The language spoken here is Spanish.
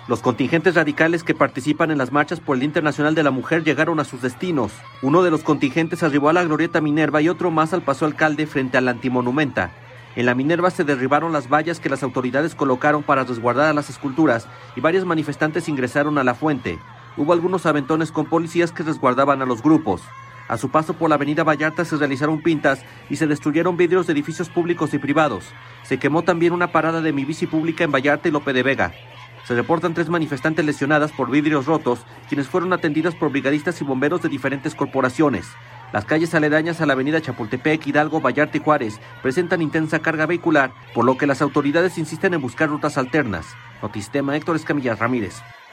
Los contingentes radicales que participan en las marchas por el Día Internacional de la Mujer llegaron a sus destinos. Uno de los contingentes arribó a la Glorieta Minerva y otro más al Paso Alcalde frente al Antimonumenta. En la Minerva se derribaron las vallas que las autoridades colocaron para resguardar a las esculturas y varios manifestantes ingresaron a la fuente. Hubo algunos aventones con policías que resguardaban a los grupos. A su paso por la avenida Vallarta se realizaron pintas y se destruyeron vidrios de edificios públicos y privados. Se quemó también una parada de Mi Bici pública en Vallarta y Lope de Vega. Se reportan 3 manifestantes lesionadas por vidrios rotos, quienes fueron atendidas por brigadistas y bomberos de diferentes corporaciones. Las calles aledañas a la avenida Chapultepec, Hidalgo, Vallarta y Juárez presentan intensa carga vehicular, por lo que las autoridades insisten en buscar rutas alternas. Notistema, Héctor Escamilla Ramírez.